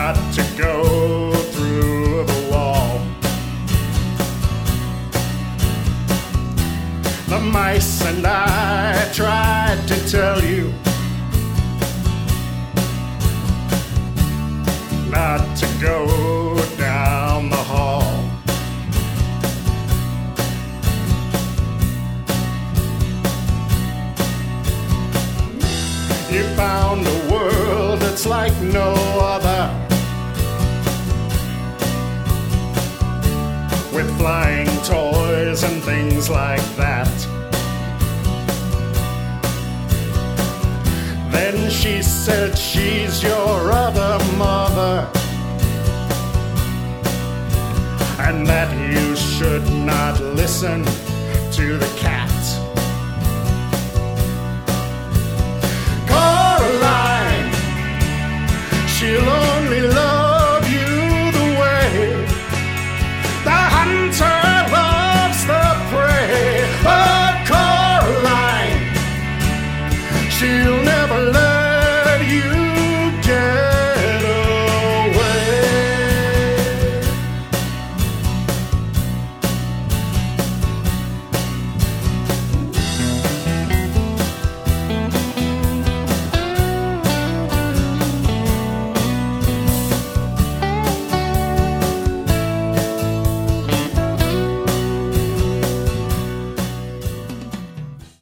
not to go through the wall. The mice and I tried to tell you not to go down the hall. You found a world that's like no other, with flying toys and things like that. Then she said she's your other mother, and that you should not listen to the cat. Coraline, she'll only love you the way the hunter loves the prey. But Coraline, she'll